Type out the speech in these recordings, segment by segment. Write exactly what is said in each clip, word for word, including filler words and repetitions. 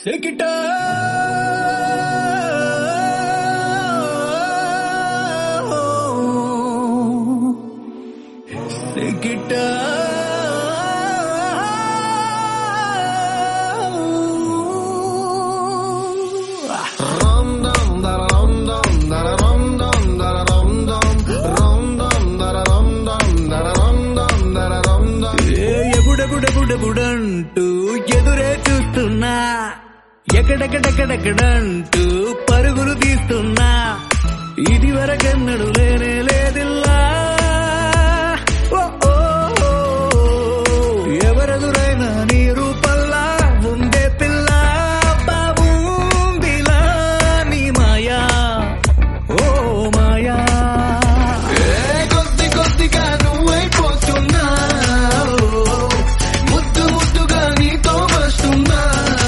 Take it up. Take it up. Rum dum da rum dum da rum dum da rum dum rum dum da rum dum da rum dum da rum dum. Eguda గుడ గుడ గుడంటూ ఎదురే చూస్తున్నా ఎక్కడెక్కడెక్కడెక్కడంటూ పరుగులు తీస్తున్నా ఇది వరకెన్నడు లేనే లేదిల్లా ఎవరెదురైనా నీ రూపల్లా ఉండే పిల్ల బాబుందిలా నీ మాయా ఓ మాయా కొద్ది కొద్దిగా నువ్వైపోతున్నా ముద్దు ముద్దుగా నీతో వస్తున్నా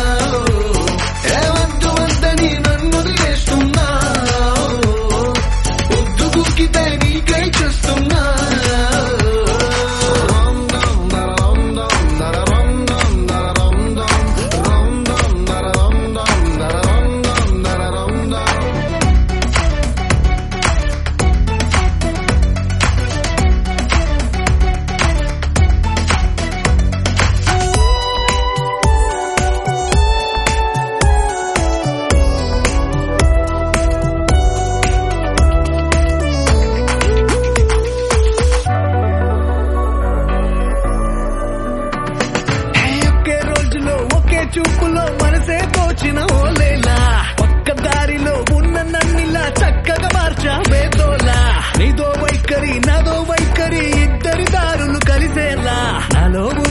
చూపులో మనసే తోచిన ఓలేలా ఒక్క దారిలో ఉన్న నన్నిలా చక్కగా మార్చావే తోలా నీదో వైఖరి నాదో వైఖరి ఇద్దరి దారులు కలిసేలా నాలో